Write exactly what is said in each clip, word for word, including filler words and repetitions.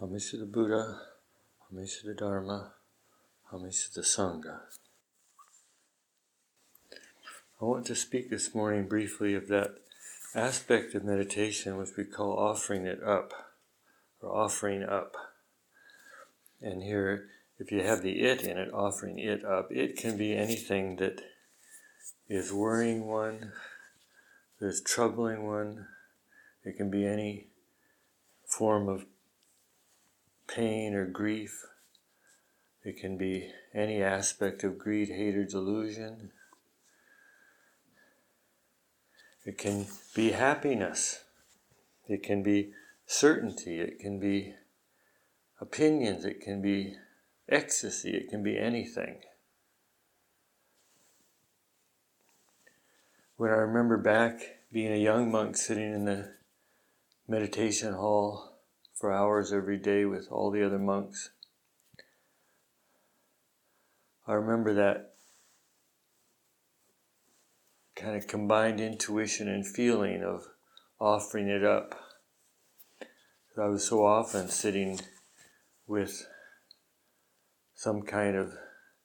Homage to the Buddha, homage to the Dharma, homage to the Sangha. I want to speak this morning briefly of that aspect of meditation which we call offering it up, or offering up. And here, if you have the it in it, offering it up, it can be anything that is worrying one, that is troubling one. It can be any form of pain or grief. It can be any aspect of greed, hate, or delusion. It can be happiness. It can be certainty. It can be opinions. It can be ecstasy. It can be anything. When I remember back being a young monk sitting in the meditation hall for hours every day with all the other monks, I remember that kind of combined intuition and feeling of offering it up. I was so often sitting with some kind of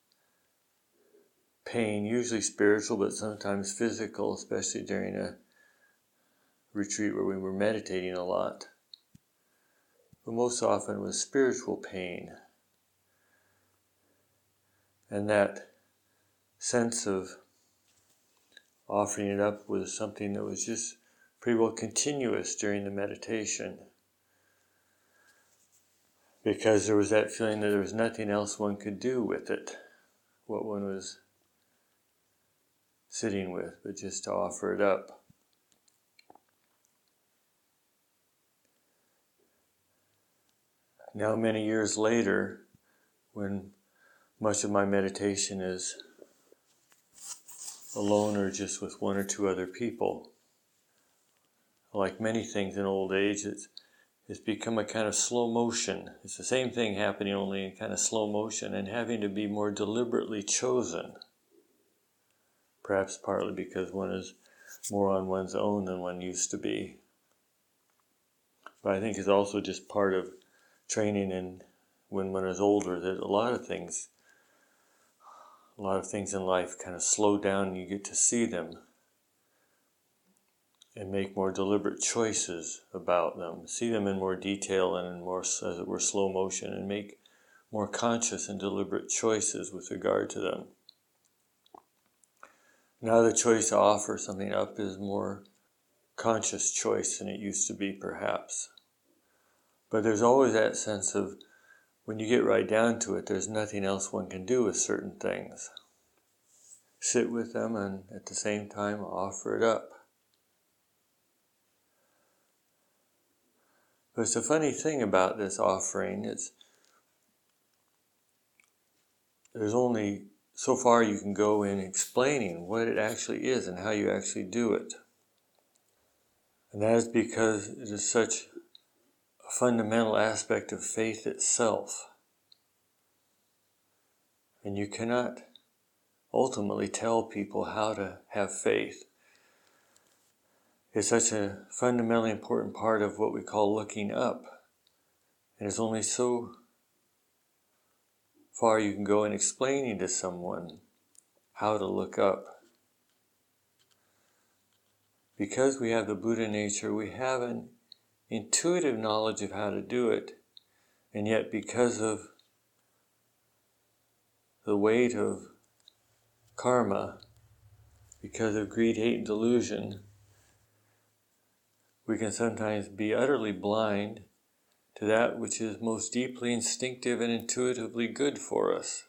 pain, usually spiritual, but sometimes physical, especially during a retreat where we were meditating a lot. But most often it was spiritual pain. And that sense of offering it up was something that was just pretty well continuous during the meditation. Because there was that feeling that there was nothing else one could do with it, what one was sitting with, but just to offer it up. Now, many years later, when much of my meditation is alone or just with one or two other people, like many things in old age, it's, it's become a kind of slow motion. It's the same thing happening, only in kind of slow motion, and having to be more deliberately chosen. Perhaps partly because one is more on one's own than one used to be. But I think it's also just part of training in when one is older, that a lot of things, a lot of things in life kind of slow down and you get to see them and make more deliberate choices about them. See them in more detail and in more, as it were, slow motion, and make more conscious and deliberate choices with regard to them. Now the choice to offer something up is more conscious choice than it used to be, perhaps. But there's always that sense of, when you get right down to it, there's nothing else one can do with certain things. Sit with them and at the same time offer it up. But it's a funny thing about this offering. It's there's only so far you can go in explaining what it actually is and how you actually do it. And that is because it is such a fundamental aspect of faith itself. And you cannot ultimately tell people how to have faith. It's such a fundamentally important part of what we call looking up. And it's only so far you can go in explaining to someone how to look up. Because we have the Buddha nature, we have an intuitive knowledge of how to do it, and yet because of the weight of karma, because of greed, hate, and delusion, we can sometimes be utterly blind to that which is most deeply instinctive and intuitively good for us.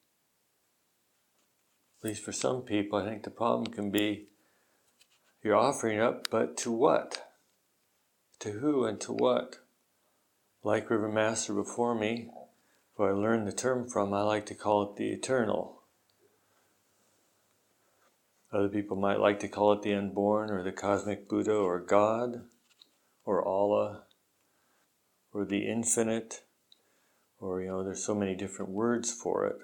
At least for some people, I think the problem can be you're offering up, but to what? To who and to what? Like River Master before me, who I learned the term from, I like to call it the eternal. Other people might like to call it the unborn, or the cosmic Buddha, or God, or Allah, or the infinite, or, you know, there's so many different words for it.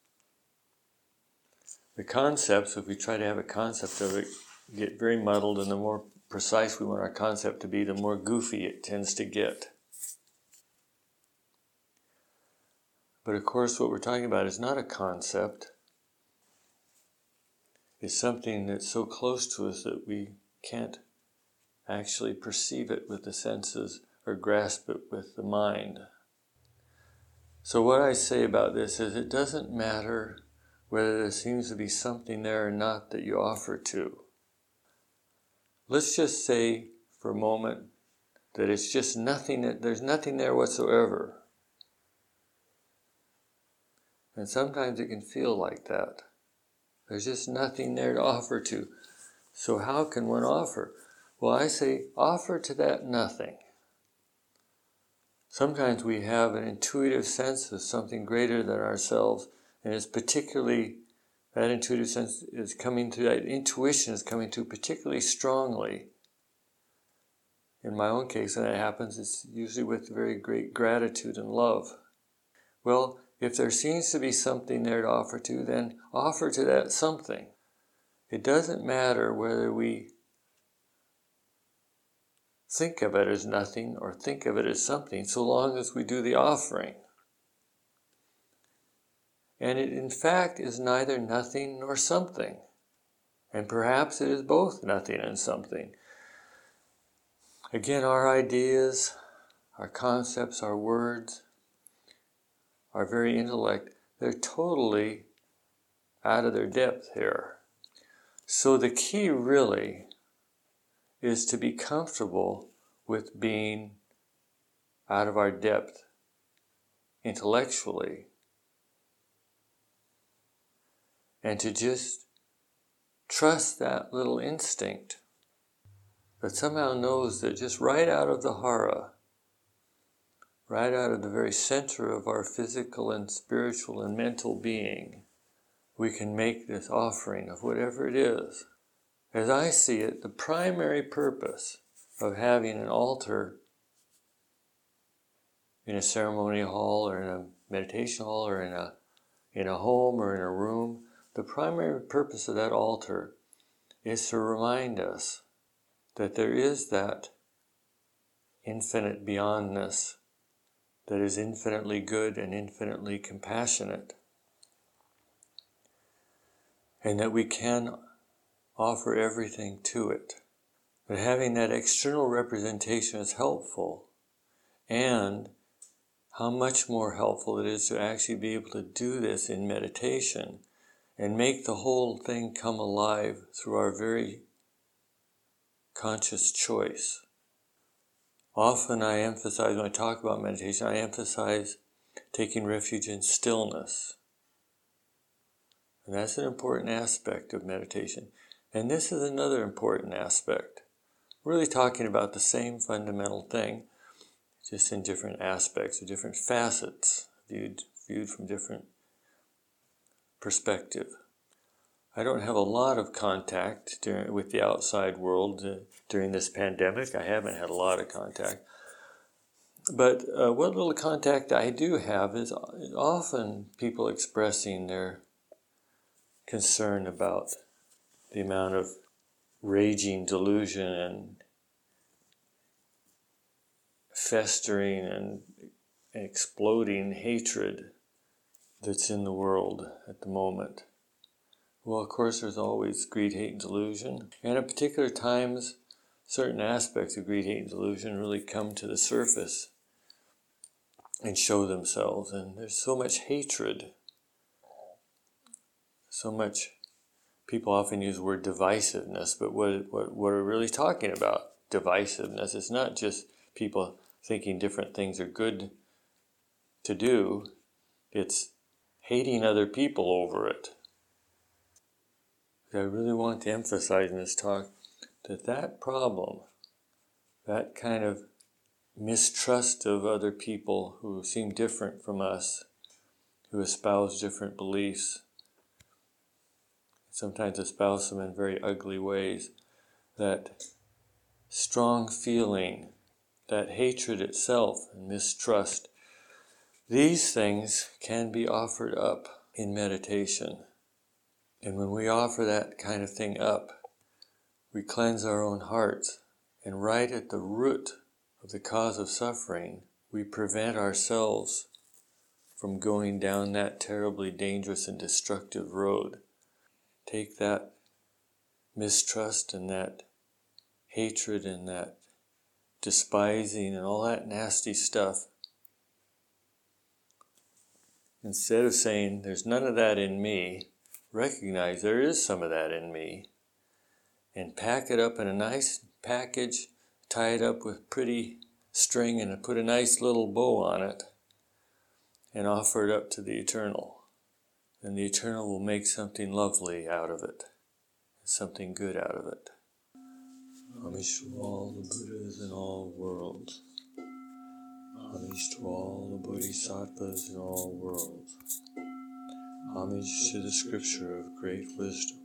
The concepts, if we try to have a concept of it, get very muddled, and the more precise we want our concept to be, the more goofy it tends to get. But of course, what we're talking about is not a concept. It's something that's so close to us that we can't actually perceive it with the senses or grasp it with the mind. So what I say about this is it doesn't matter whether there seems to be something there or not that you offer to. Let's just say for a moment that it's just nothing, that there's nothing there whatsoever. And sometimes it can feel like that. There's just nothing there to offer to. So how can one offer? Well, I say offer to that nothing. Sometimes we have an intuitive sense of something greater than ourselves, and it's particularly, that intuitive sense is coming to, that intuition is coming to particularly strongly. In my own case, when that happens, it's usually with very great gratitude and love. Well, if there seems to be something there to offer to, then offer to that something. It doesn't matter whether we think of it as nothing or think of it as something, so long as we do the offering. And it in fact is neither nothing nor something. And perhaps it is both nothing and something. Again, our ideas, our concepts, our words, our very intellect, they're totally out of their depth here. So the key really is to be comfortable with being out of our depth intellectually, and to just trust that little instinct that somehow knows that just right out of the hara, right out of the very center of our physical and spiritual and mental being, we can make this offering of whatever it is. As I see it, the primary purpose of having an altar in a ceremonial hall or in a meditation hall or in a in a home or in a room, the primary purpose of that altar is to remind us that there is that infinite beyondness that is infinitely good and infinitely compassionate, and that we can offer everything to it. But having that external representation is helpful, and how much more helpful it is to actually be able to do this in meditation and make the whole thing come alive through our very conscious choice. Often I emphasize, when I talk about meditation, I emphasize taking refuge in stillness. And that's an important aspect of meditation. And this is another important aspect. We're really talking about the same fundamental thing, just in different aspects, or different facets, viewed, viewed from different perspective. I don't have a lot of contact during, with the outside world uh, during this pandemic. I haven't had a lot of contact. But uh, what little contact I do have is often people expressing their concern about the amount of raging delusion and festering and exploding hatred that's in the world at the moment. Well, of course, there's always greed, hate, and delusion. And at particular times, certain aspects of greed, hate, and delusion really come to the surface and show themselves. And there's so much hatred, so much. People often use the word divisiveness, but what, what, what are we really talking about? Divisiveness. It's not just people thinking different things are good to do. It's hating other people over it. I really want to emphasize in this talk that that problem, that kind of mistrust of other people who seem different from us, who espouse different beliefs, sometimes espouse them in very ugly ways, that strong feeling, that hatred itself and mistrust, these things can be offered up in meditation. And when we offer that kind of thing up, we cleanse our own hearts. And right at the root of the cause of suffering, we prevent ourselves from going down that terribly dangerous and destructive road. Take that mistrust and that hatred and that despising and all that nasty stuff. Instead of saying, there's none of that in me, recognize there is some of that in me. And pack it up in a nice package, tie it up with pretty string and put a nice little bow on it, and offer it up to the Eternal. And the Eternal will make something lovely out of it, something good out of it. Homage to all the Buddhas in all worlds. Homage to all the Bodhisattvas in all worlds. Homage to the scripture of great wisdom.